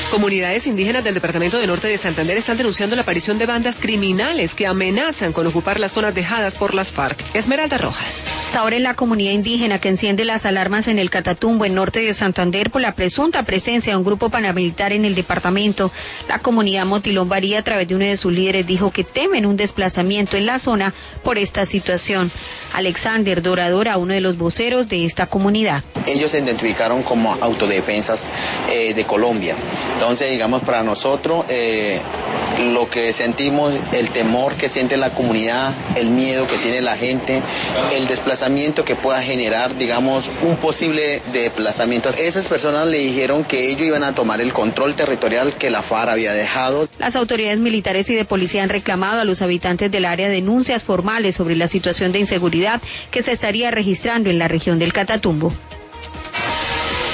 Comunidades indígenas del departamento de Norte de Santander están denunciando la aparición de bandas criminales que amenazan con ocupar las zonas dejadas por las FARC. Esmeralda Rojas. Ahora en la comunidad indígena que enciende las alarmas en el Catatumbo, en Norte de Santander, por la presunta presencia de un grupo paramilitar en el departamento. La comunidad Motilón Varía, a través de uno de sus líderes, dijo que temen un desplazamiento en la zona por esta situación. Alexander Doradora, uno de los voceros de esta comunidad. Ellos se identificaron como autodefensas de Colombia. Entonces, digamos, para nosotros, lo que sentimos, el temor que siente la comunidad, el miedo que tiene la gente, el desplazamiento que pueda generar, digamos, un posible desplazamiento. Esas personas le dijeron que ellos iban a tomar el control territorial que la FARC había dejado. Las autoridades militares y de policía han reclamado a los habitantes del área denuncias formales sobre la situación de inseguridad que se estaría registrando en la región del Catatumbo.